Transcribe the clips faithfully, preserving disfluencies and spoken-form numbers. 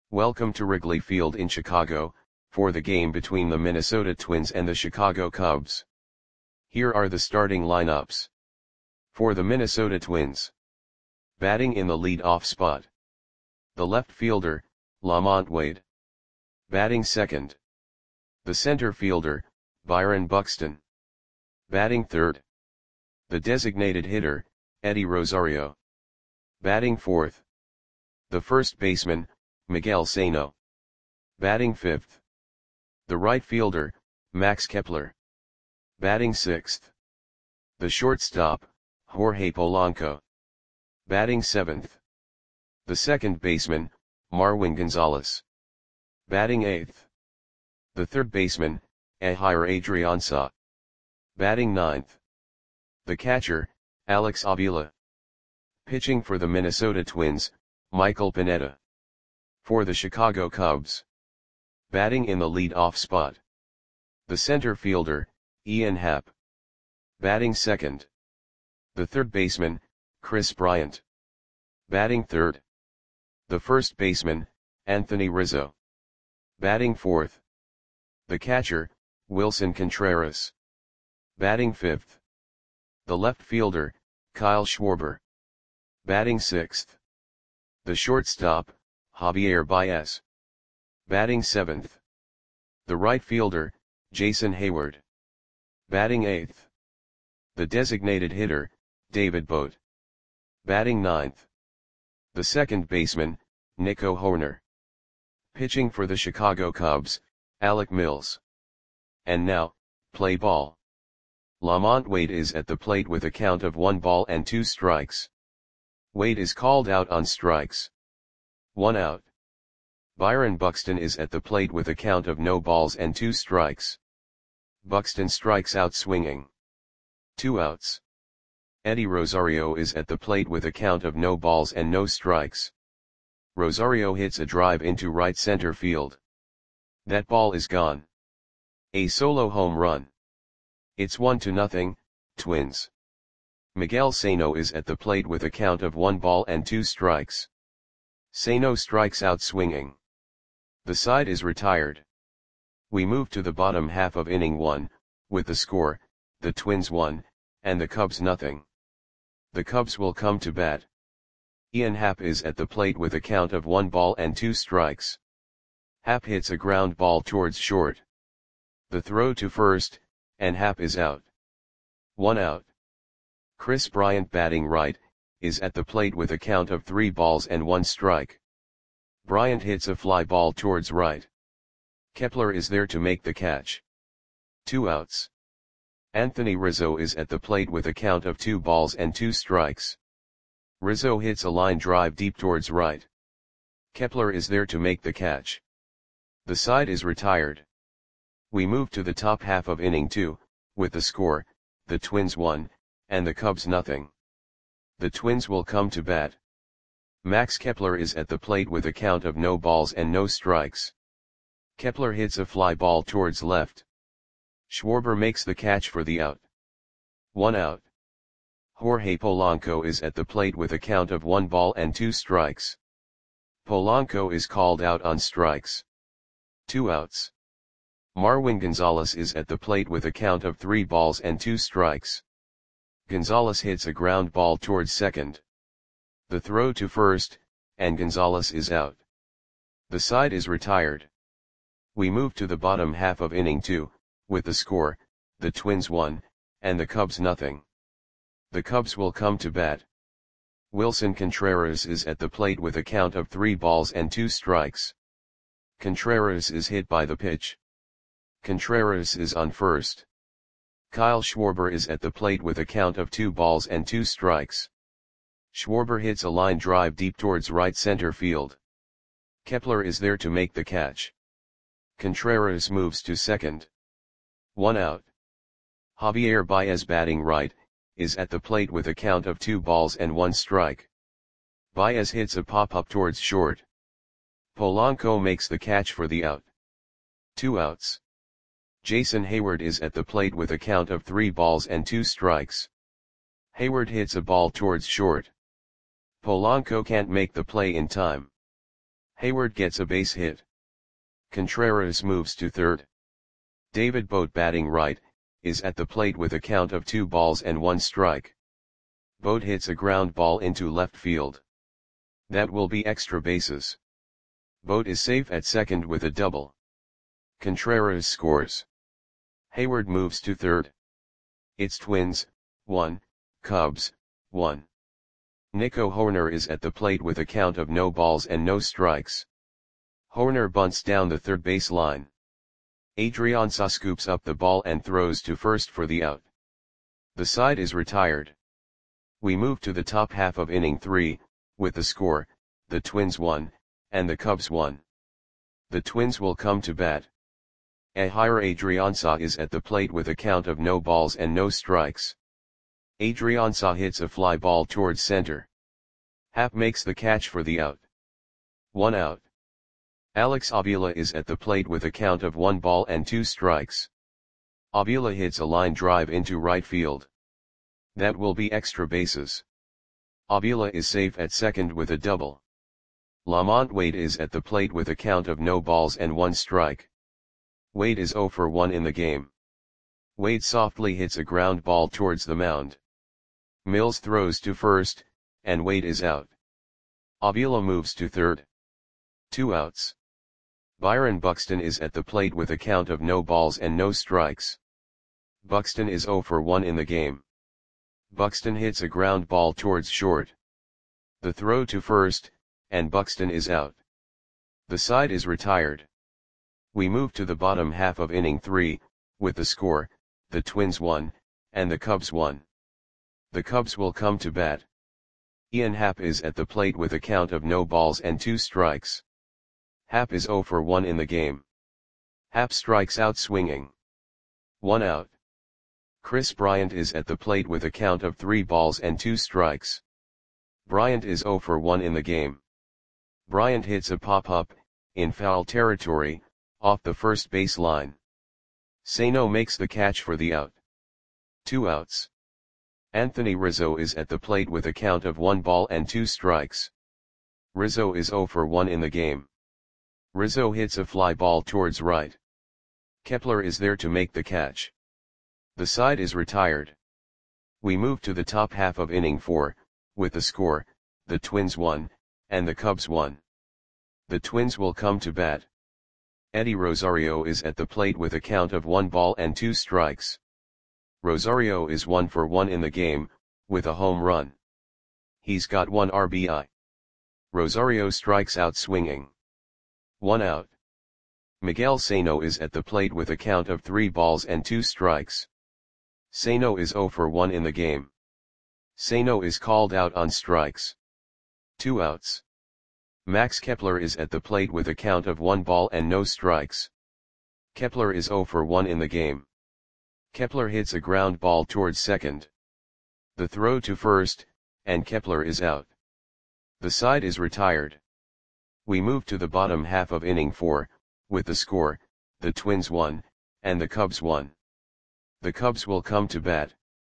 Welcome to Wrigley Field in Chicago, for the game between the Minnesota Twins and the Chicago Cubs. Here are the starting lineups. For the Minnesota Twins. Batting in the lead-off spot. The left fielder, LaMonte Wade. Batting second. The center fielder, Byron Buxton. Batting third. The designated hitter, Eddie Rosario. Batting fourth. The first baseman, Miguel Sano. Batting fifth. The right fielder, Max Kepler. Batting sixth. The shortstop, Jorge Polanco. Batting seventh. The second baseman, Marwin Gonzalez. Batting eighth. The third baseman, Ehire Adrianza. Batting ninth. The catcher, Alex Avila. Pitching for the Minnesota Twins, Michael Pineda. For the Chicago Cubs. Batting in the lead-off spot. The center fielder, Ian Happ. Batting second. The third baseman, Kris Bryant. Batting third. The first baseman, Anthony Rizzo. Batting fourth. The catcher, Wilson Contreras. Batting fifth. The left fielder, Kyle Schwarber. Batting sixth. The shortstop, Javier Baez. Batting seventh. The right fielder, Jason Heyward. Batting eighth. The designated hitter, David Bote. Batting ninth. The second baseman, Nico Hoerner. Pitching for the Chicago Cubs, Alec Mills. And now, play ball. LaMonte Wade is at the plate with a count of one ball and two strikes. Wade is called out on strikes. One out. Byron Buxton is at the plate with a count of no balls and two strikes. Buxton strikes out swinging. Two outs. Eddie Rosario is at the plate with a count of no balls and no strikes. Rosario hits a drive into right center field. That ball is gone. A solo home run. It's one to nothing, Twins. Miguel Sano is at the plate with a count of one ball and two strikes. Sano strikes out swinging. The side is retired. We move to the bottom half of inning one, with the score, the Twins one, and the Cubs nothing. The Cubs will come to bat. Ian Happ is at the plate with a count of one ball and two strikes. Happ hits a ground ball towards short. The throw to first, and Happ is out. One out. Kris Bryant, batting right, is at the plate with a count of three balls and one strike. Bryant hits a fly ball towards right. Kepler is there to make the catch. Two outs. Anthony Rizzo is at the plate with a count of two balls and two strikes. Rizzo hits a line drive deep towards right. Kepler is there to make the catch. The side is retired. We move to the top half of inning two, with the score, the Twins one, and the Cubs nothing. The Twins will come to bat. Max Kepler is at the plate with a count of no balls and no strikes. Kepler hits a fly ball towards left. Schwarber makes the catch for the out. One out. Jorge Polanco is at the plate with a count of one ball and two strikes. Polanco is called out on strikes. Two outs. Marwin Gonzalez is at the plate with a count of three balls and two strikes. Gonzalez hits a ground ball towards second. The throw to first, and Gonzalez is out. The side is retired. We move to the bottom half of inning two, with the score, the Twins one, and the Cubs nothing. The Cubs will come to bat. Wilson Contreras is at the plate with a count of three balls and two strikes. Contreras is hit by the pitch. Contreras is on first. Kyle Schwarber is at the plate with a count of two balls and two strikes. Schwarber hits a line drive deep towards right center field. Kepler is there to make the catch. Contreras moves to second. One out. Javier Baez, batting right, is at the plate with a count of two balls and one strike. Baez hits a pop-up towards short. Polanco makes the catch for the out. Two outs. Jason Heyward is at the plate with a count of three balls and two strikes. Heyward hits a ball towards short. Polanco can't make the play in time. Hayward gets a base hit. Contreras moves to third. David Bote, batting right, is at the plate with a count of two balls and one strike. Bote hits a ground ball into left field. That will be extra bases. Bote is safe at second with a double. Contreras scores. Hayward moves to third. It's Twins, one, Cubs, one. Nico Hoerner is at the plate with a count of no balls and no strikes. Hoerner bunts down the third base line. Adrianza scoops up the ball and throws to first for the out. The side is retired. We move to the top half of inning three, with the score, the Twins one, and the Cubs one. The Twins will come to bat. Ehire Adrianza is at the plate with a count of no balls and no strikes. Adrianza hits a fly ball towards center. Happ makes the catch for the out. One out. Alex Avila is at the plate with a count of one ball and two strikes. Avila hits a line drive into right field. That will be extra bases. Avila is safe at second with a double. Lamont Wade is at the plate with a count of no balls and one strike. Wade is zero for one in the game. Wade softly hits a ground ball towards the mound. Mills throws to first, and Wade is out. Avila moves to third. Two outs. Byron Buxton is at the plate with a count of no balls and no strikes. Buxton is zero for one in the game. Buxton hits a ground ball towards short. The throw to first, and Buxton is out. The side is retired. We move to the bottom half of inning three, with the score, the Twins one, and the Cubs one. The Cubs will come to bat. Ian Happ is at the plate with a count of no balls and two strikes. Happ is zero for one in the game. Happ strikes out swinging. One out. Chris Bryant is at the plate with a count of three balls and two strikes. Bryant is zero for one in the game. Bryant hits a pop-up, in foul territory, off the first base line. Sano makes the catch for the out. Two outs. Anthony Rizzo is at the plate with a count of one ball and two strikes. Rizzo is zero for one in the game. Rizzo hits a fly ball towards right. Kepler is there to make the catch. The side is retired. We move to the top half of inning four, with the score, the Twins one, and the Cubs one. The Twins will come to bat. Eddie Rosario is at the plate with a count of one ball and two strikes. Rosario is one for one in the game, with a home run. He's got one R B I. Rosario strikes out swinging. One out. Miguel Sano is at the plate with a count of three balls and two strikes. Sano is zero for one in the game. Sano is called out on strikes. Two outs. Max Kepler is at the plate with a count of one ball and no strikes. Kepler is zero for one in the game. Kepler hits a ground ball towards second. The throw to first, and Kepler is out. The side is retired. We move to the bottom half of inning four, with the score, the Twins one, and the Cubs one. The Cubs will come to bat.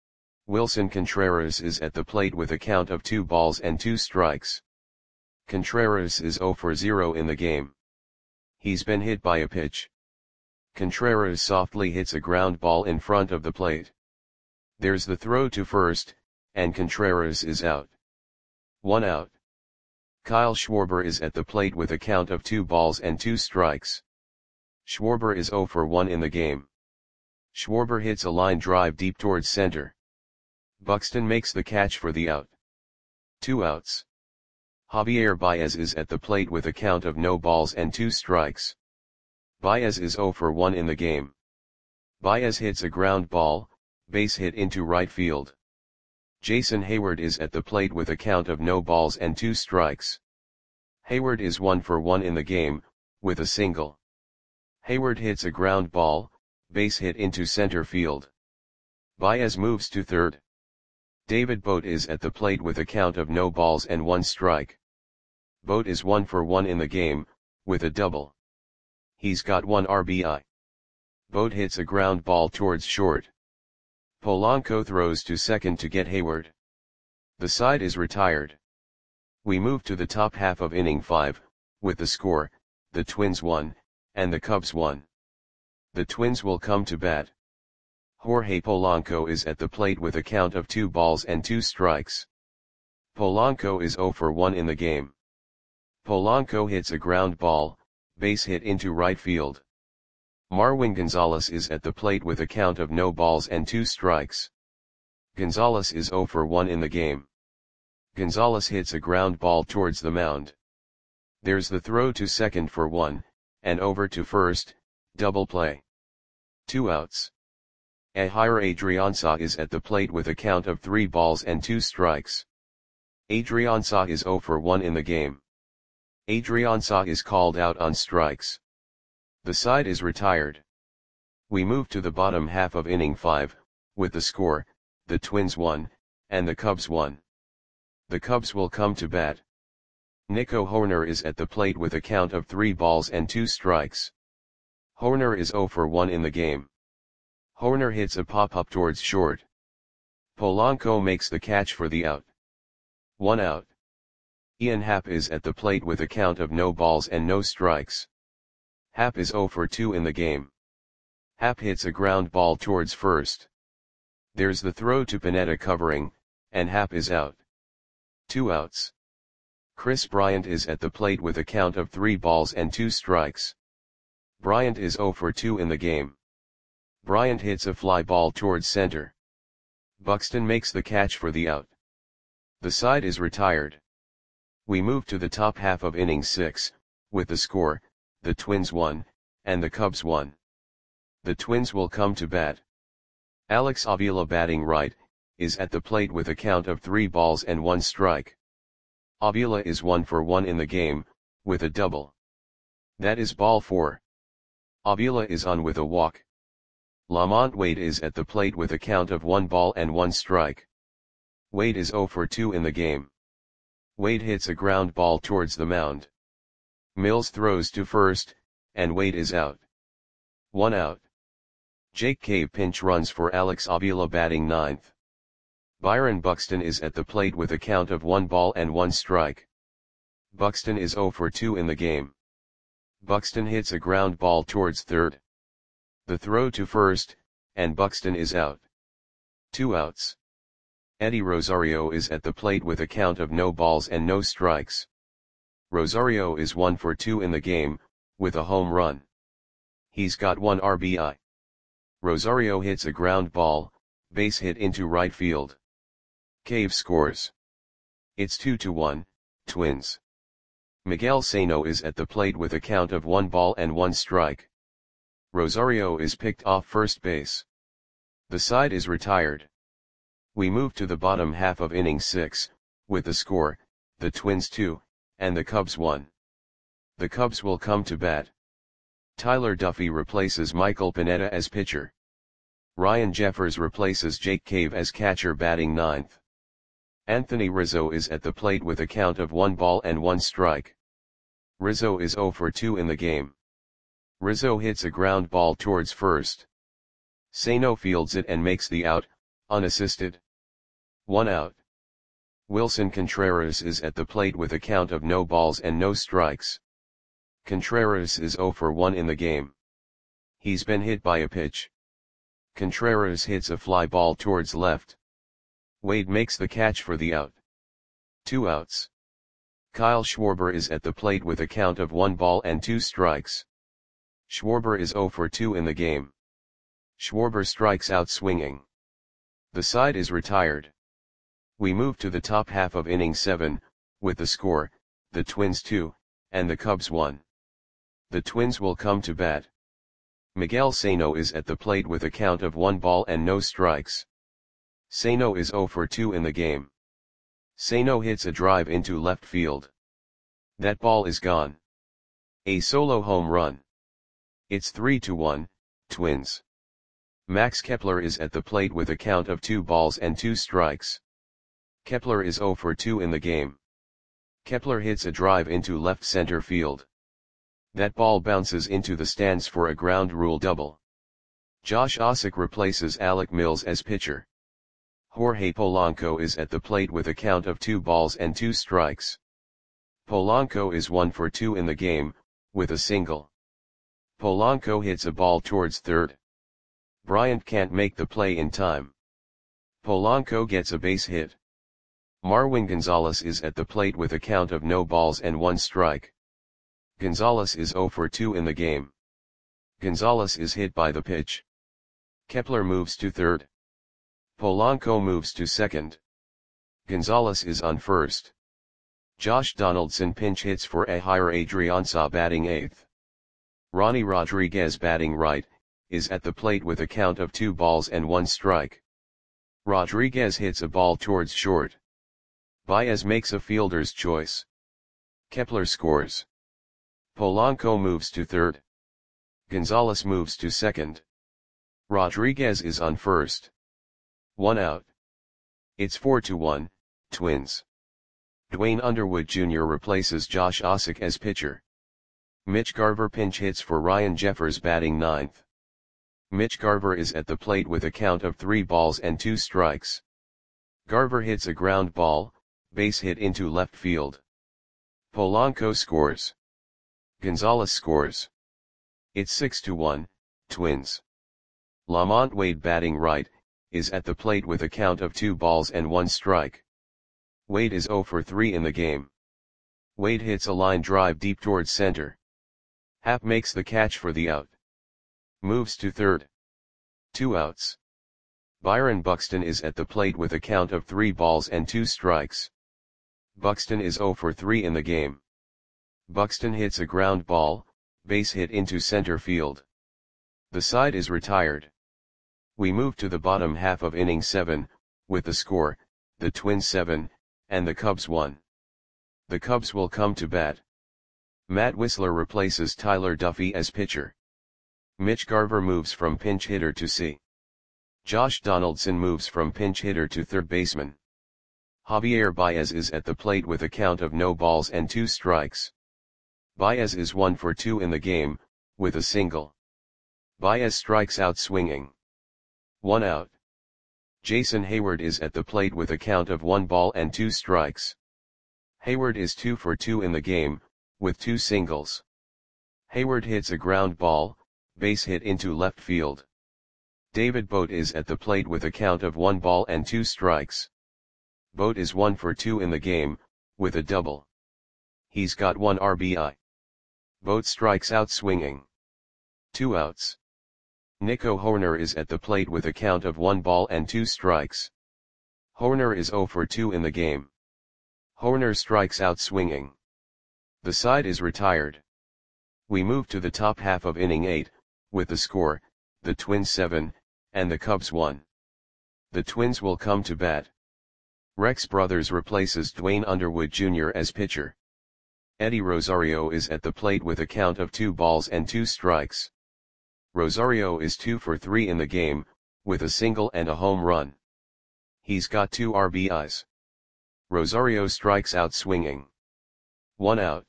Wilson Contreras is at the plate with a count of two balls and two strikes. Contreras is zero for zero in the game. He's been hit by a pitch. Contreras softly hits a ground ball in front of the plate. There's the throw to first, and Contreras is out. One out. Kyle Schwarber is at the plate with a count of two balls and two strikes. Schwarber is zero for one in the game. Schwarber hits a line drive deep towards center. Buxton makes the catch for the out. Two outs. Javier Baez is at the plate with a count of no balls and two strikes. Baez is zero for one in the game. Baez hits a ground ball, base hit into right field. Jason Heyward is at the plate with a count of no balls and two strikes. Heyward is one for one in the game, with a single. Heyward hits a ground ball, base hit into center field. Baez moves to third. David Bote is at the plate with a count of no balls and one strike. Bote is one for one in the game, with a double. He's got one R B I. Bote hits a ground ball towards short. Polanco throws to second to get Heyward. The side is retired. We move to the top half of inning five, with the score, the Twins won, and the Cubs won. The Twins will come to bat. Jorge Polanco is at the plate with a count of two balls and two strikes. Polanco is zero for one in the game. Polanco hits a ground ball, base hit into right field. Marwin Gonzalez is at the plate with a count of no balls and two strikes. Gonzalez is zero for one in the game. Gonzalez hits a ground ball towards the mound. There's the throw to second for one, and over to first, double play. Two outs. Ehire Adrianza is at the plate with a count of three balls and two strikes. Adrianza is zero for one in the game. Adrianza is called out on strikes. The side is retired. We move to the bottom half of inning five, with the score, the Twins won, and the Cubs won. The Cubs will come to bat. Nico Hoerner is at the plate with a count of three balls and two strikes. Hoerner is zero for one in the game. Hoerner hits a pop-up towards short. Polanco makes the catch for the out. One out. Ian Happ is at the plate with a count of no balls and no strikes. Happ is zero for two in the game. Happ hits a ground ball towards first. There's the throw to Pineda covering, and Happ is out. Two outs. Chris Bryant is at the plate with a count of three balls and two strikes. Bryant is zero for two in the game. Bryant hits a fly ball towards center. Buxton makes the catch for the out. The side is retired. We move to the top half of inning six, with the score, the Twins won, and the Cubs won. The Twins will come to bat. Alex Avila batting right, is at the plate with a count of three balls and one strike. Avila is one for one in the game, with a double. That is ball four. Avila is on with a walk. Lamont Wade is at the plate with a count of one ball and one strike. Wade is zero for two in the game. Wade hits a ground ball towards the mound. Mills throws to first, and Wade is out. One out. Jake Cave pinch runs for Alex Avila batting ninth. Byron Buxton is at the plate with a count of one ball and one strike. Buxton is zero for two in the game. Buxton hits a ground ball towards third. The throw to first, and Buxton is out. Two outs. Eddie Rosario is at the plate with a count of no balls and no strikes. Rosario is one for two in the game, with a home run. He's got one R B I. Rosario hits a ground ball, base hit into right field. Cave scores. It's two to one, Twins. Miguel Sano is at the plate with a count of one ball and one strike. Rosario is picked off first base. The side is retired. We move to the bottom half of inning six, with the score, the Twins two, and the Cubs one. The Cubs will come to bat. Tyler Duffy replaces Michael Pineda as pitcher. Ryan Jeffers replaces Jake Cave as catcher batting ninth. Anthony Rizzo is at the plate with a count of one ball and one strike. Rizzo is zero for two in the game. Rizzo hits a ground ball towards first. Sano fields it and makes the out, unassisted. One out. Wilson Contreras is at the plate with a count of no balls and no strikes. Contreras is zero for one in the game. He's been hit by a pitch. Contreras hits a fly ball towards left. Wade makes the catch for the out. Two outs. Kyle Schwarber is at the plate with a count of one ball and two strikes. Schwarber is zero for two in the game. Schwarber strikes out swinging. The side is retired. We move to the top half of inning seven, with the score, the Twins two, and the Cubs one. The Twins will come to bat. Miguel Sano is at the plate with a count of one ball and no strikes. Sano is zero for two in the game. Sano hits a drive into left field. That ball is gone. A solo home run. It's three to one, Twins. Max Kepler is at the plate with a count of two balls and two strikes. Kepler is zero for two in the game. Kepler hits a drive into left center field. That ball bounces into the stands for a ground rule double. Josh Ossock replaces Alec Mills as pitcher. Jorge Polanco is at the plate with a count of two balls and two strikes. Polanco is one for two in the game, with a single. Polanco hits a ball towards third. Bryant can't make the play in time. Polanco gets a base hit. Marwin Gonzalez is at the plate with a count of no balls and one strike. Gonzalez is zero for two in the game. Gonzalez is hit by the pitch. Kepler moves to third. Polanco moves to second. Gonzalez is on first. Josh Donaldson pinch hits for Ehire Adrianza batting eighth. Ronnie Rodriguez batting right, is at the plate with a count of two balls and one strike. Rodriguez hits a ball towards short. Baez makes a fielder's choice. Kepler scores. Polanco moves to third. Gonzalez moves to second. Rodriguez is on first. One out. It's four to one, Twins. Dwayne Underwood Junior replaces Josh Ossock as pitcher. Mitch Garver pinch hits for Ryan Jeffers batting ninth. Mitch Garver is at the plate with a count of three balls and two strikes. Garver hits a ground ball, base hit into left field. Polanco scores. Gonzalez scores. It's six to one, Twins. Lamont Wade batting right, is at the plate with a count of two balls and one strike. Wade is zero for three in the game. Wade hits a line drive deep towards center. Happ makes the catch for the out. Moves to third. Two outs. Byron Buxton is at the plate with a count of three balls and two strikes. Buxton is zero for three in the game. Buxton hits a ground ball, base hit into center field. The side is retired. We move to the bottom half of inning seven, with the score, the Twins seven, and the Cubs one. The Cubs will come to bat. Matt Wisler replaces Tyler Duffy as pitcher. Mitch Garver moves from pinch hitter to C. Josh Donaldson moves from pinch hitter to third baseman. Javier Baez is at the plate with a count of no balls and two strikes. Baez is one for two in the game, with a single. Baez strikes out swinging. One out. Jason Hayward is at the plate with a count of one ball and two strikes. Hayward is two for two in the game, with two singles. Hayward hits a ground ball, base hit into left field. David Bote is at the plate with a count of one ball and two strikes. Bote is one for two in the game, with a double. He's got one R B I. Bote strikes out swinging. Two outs. Nico Hoerner is at the plate with a count of one ball and two strikes. Hoerner is zero for two in the game. Hoerner strikes out swinging. The side is retired. We move to the top half of inning eight, with the score, the Twins seven, and the Cubs one. The Twins will come to bat. Rex Brothers replaces Dwayne Underwood Junior as pitcher. Eddie Rosario is at the plate with a count of two balls and two strikes. Rosario is two for three in the game, with a single and a home run. He's got two R B Is. Rosario strikes out swinging. One out.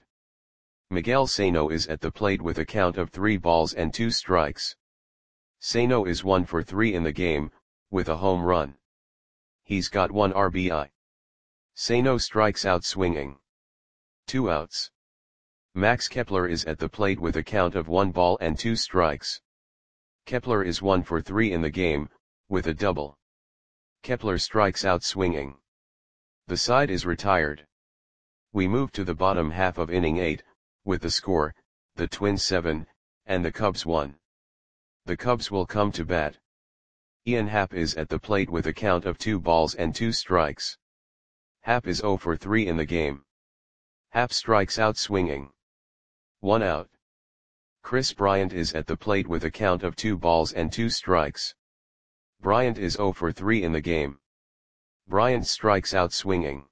Miguel Sano is at the plate with a count of three balls and two strikes. Sano is one for three in the game, with a home run. He's got one R B I. Sano strikes out swinging. Two outs. Max Kepler is at the plate with a count of one ball and two strikes. Kepler is one for three in the game, with a double. Kepler strikes out swinging. The side is retired. We move to the bottom half of inning eight, with the score, the Twins seven, and the Cubs one. The Cubs will come to bat. Ian Happ is at the plate with a count of two balls and two strikes. Happ is zero for three in the game. Happ strikes out swinging. One out. Chris Bryant is at the plate with a count of two balls and two strikes. Bryant is zero for three in the game. Bryant strikes out swinging.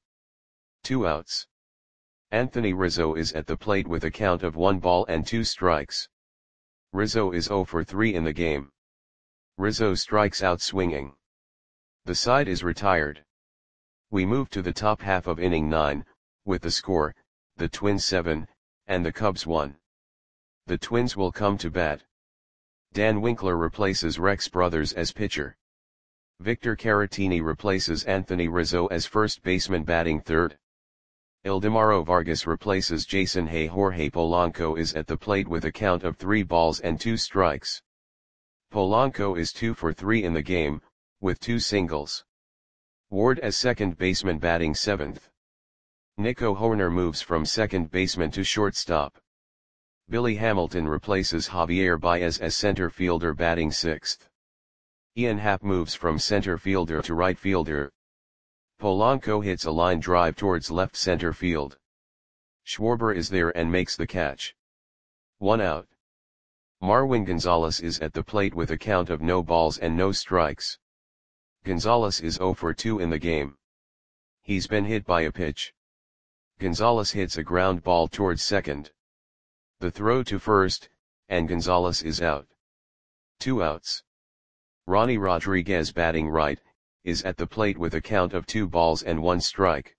Two outs. Anthony Rizzo is at the plate with a count of one ball and two strikes. Rizzo is zero for three in the game. Rizzo strikes out swinging. The side is retired. We move to the top half of inning nine, with the score, the Twins seven, and the Cubs one. The Twins will come to bat. Dan Winkler replaces Rex Brothers as pitcher. Victor Caratini replaces Anthony Rizzo as first baseman batting third. Ildemaro Vargas replaces Jason Hay. Jorge Polanco is at the plate with a count of three balls and two strikes. Polanco is two for three in the game, with two singles. Ward as second baseman batting seventh. Nico Hoerner moves from second baseman to shortstop. Billy Hamilton replaces Javier Baez as center fielder batting sixth. Ian Happ moves from center fielder to right fielder. Polanco hits a line drive towards left center field. Schwarber is there and makes the catch. One out. Marwin Gonzalez is at the plate with a count of no balls and no strikes. Gonzalez is zero for two in the game. He's been hit by a pitch. Gonzalez hits a ground ball towards second. The throw to first, and Gonzalez is out. Two outs. Ronnie Rodriguez batting right, is at the plate with a count of two balls and one strike.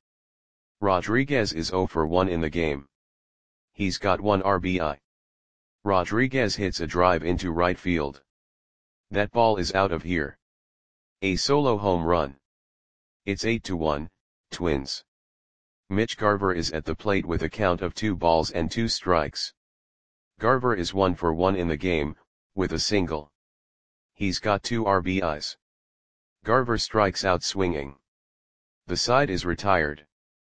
Rodriguez is zero for one in the game. He's got one R B I. Rodriguez hits a drive into right field. That ball is out of here. A solo home run. It's eight to one, Twins. Mitch Garver is at the plate with a count of two balls and two strikes. Garver is one for one in the game, with a single. He's got two R B Is. Garver strikes out swinging. The side is retired.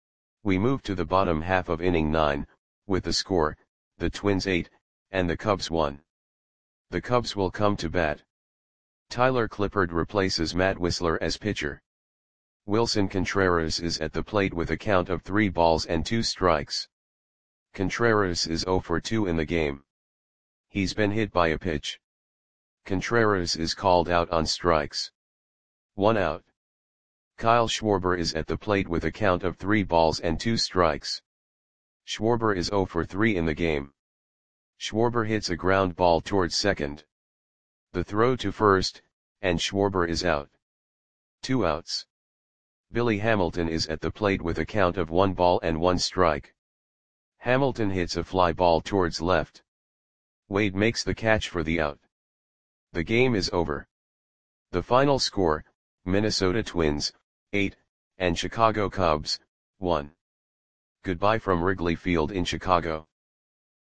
We move to the bottom half of inning nine, with the score, the Twins eight, and the Cubs one. The Cubs will come to bat. Tyler Clippard replaces Matt Wisler as pitcher. Wilson Contreras is at the plate with a count of three balls and two strikes. Contreras is zero for two in the game. He's been hit by a pitch. Contreras is called out on strikes. One out. Kyle Schwarber is at the plate with a count of three balls and two strikes. Schwarber is zero for three in the game. Schwarber hits a ground ball towards second. The throw to first, and Schwarber is out. Two outs. Billy Hamilton is at the plate with a count of one ball and one strike. Hamilton hits a fly ball towards left. Wade makes the catch for the out. The game is over. The final score, Minnesota Twins, eight, and Chicago Cubs, one. Goodbye from Wrigley Field in Chicago.